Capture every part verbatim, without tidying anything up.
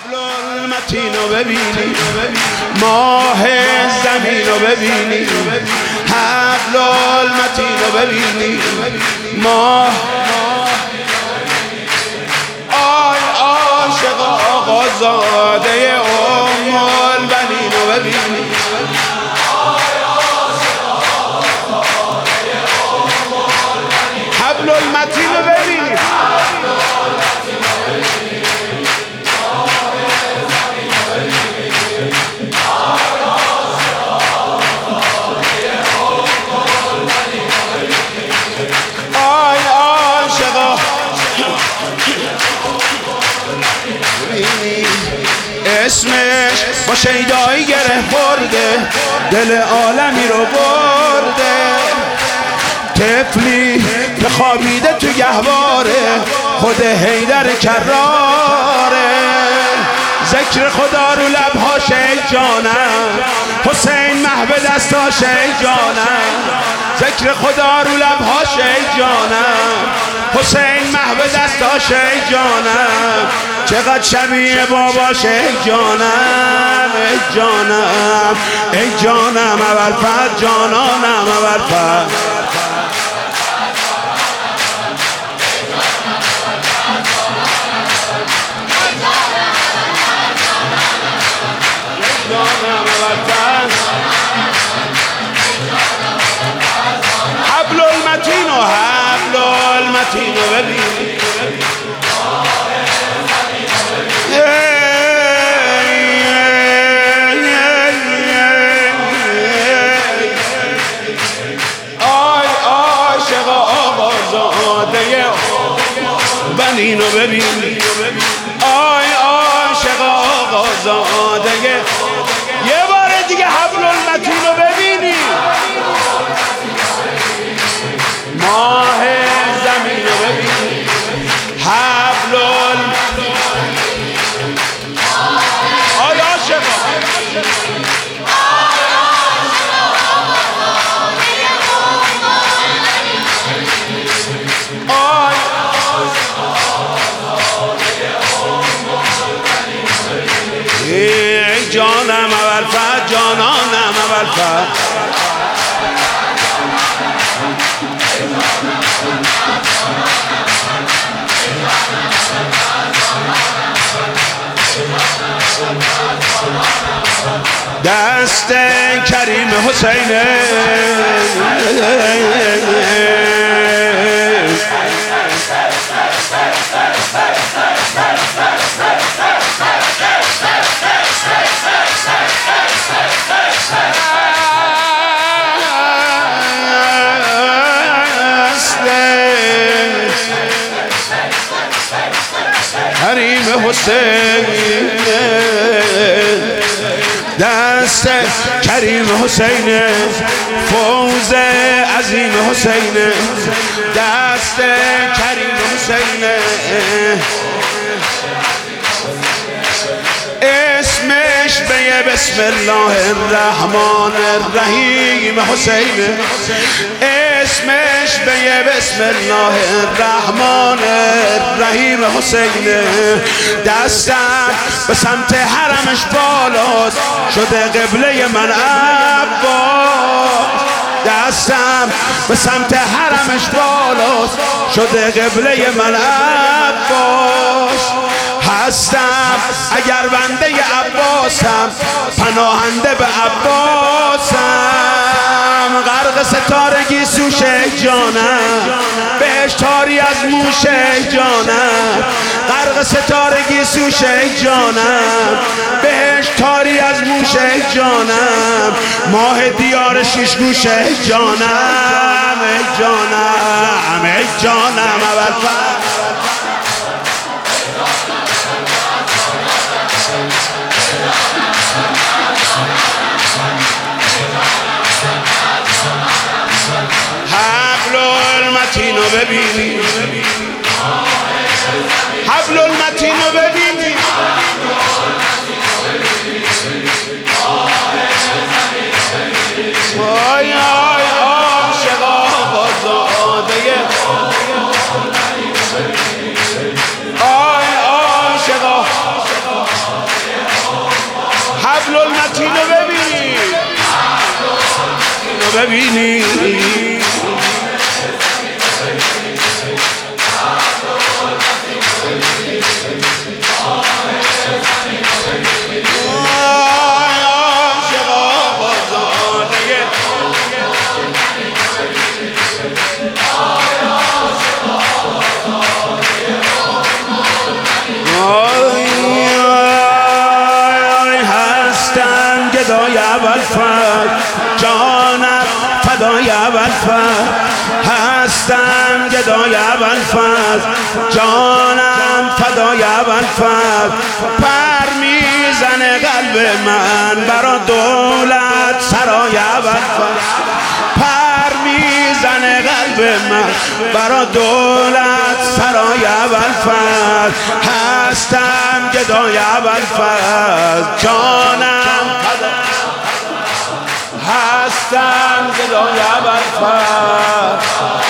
حبل المتین رو ببینی، ماه زمین رو ببینی، حبل المتین رو ببینی، ماه آی عاشق آقازاده ام البنین رو ببینی، حبل المتین رو ببینی، آی عاشقا اسمش با شیدایی گره برده، دل عالمی رو برده، طفلی که خوابیده تو گهواره، خود حیدر کراره، ذکر خدا رو لبهاش ای جانم، حسین محو دستاش ای جانم، ذکر خدا رو لبهاش ای جانم، حسین محو دستاش ای جانم، چقدر شبیه باباش ای جانم، ای جانم ای جانم ابوالفضل جانانم ابوالفضل، حبل المتین و حبل المتین رو ببینی، آی عاشق آقازاده بنین رو ببینی، آی عاشق آقازاده، یه بار دیگه حبل المتین رو ببینی، ماه زمین رو ببینی، حبل المتین، آی عاشقا آی ای جانم ابوالفضل جانانم ابوالفضل، دست کریم حسین کریم حسین، دست کریم حسین، فوز عظیم حسین، دست کریم حسین، اسمش به بسم الله الرحمن الرحیم حسین، اسمش به بسم الله الرحمن الرحیم حسین، دستم به سمت حرمش بالاست شده قبله من عباس، دستم به سمت حرمش بالاست شده قبله من عباس، هستم اگر بنده عباسم پناهنده به عباسم، غرق ستارگی سوشه جانم بهش تاری از موشه جانم، غرق ستارگی سوشه جانم بهش تاری از موشه جانم، ماه دیار شیش گوشه جانم، ای جانم ای جانم ابوالفضل، حبل المتین رو ببینی، حبل المتین رو ببینی، آی آی عاشق آقازاده، آی عاشق عبدالمتین رو ببینی رو ببینی جانم فدای ابوالفضل هستم گدای ابوالفضل جانم فدای ابوالفضل پر میزنه قلب من برا دولت سرای ابوالفضل پر میزنه قلب من برا دولت سرای ابوالفضل هستم گدای ابوالفضل جانم هستم گدای ابوالفضل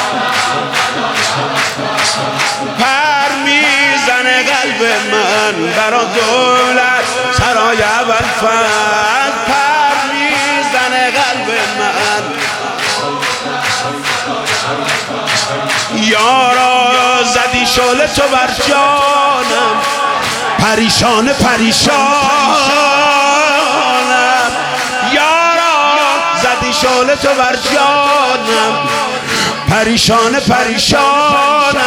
پر میزنه قلب من برا دولت سرای ابوالفضل پر میزنه قلب من یارا زدی شعله تو بر جانم پریشان پریشانم زدی شعله تو بر جانم پریشان پریشانم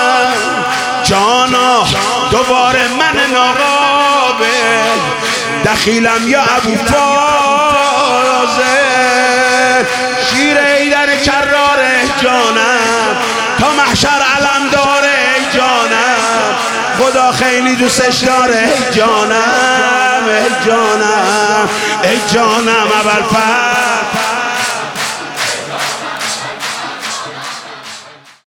جانا دوباره من ناقابل دخیلم یا ابو فاضل شیر ایدر کراره جانم تا محشر علم داره جانم خدا خیلی دوستش داره جانم ای جانم ای جانم ابوالفضل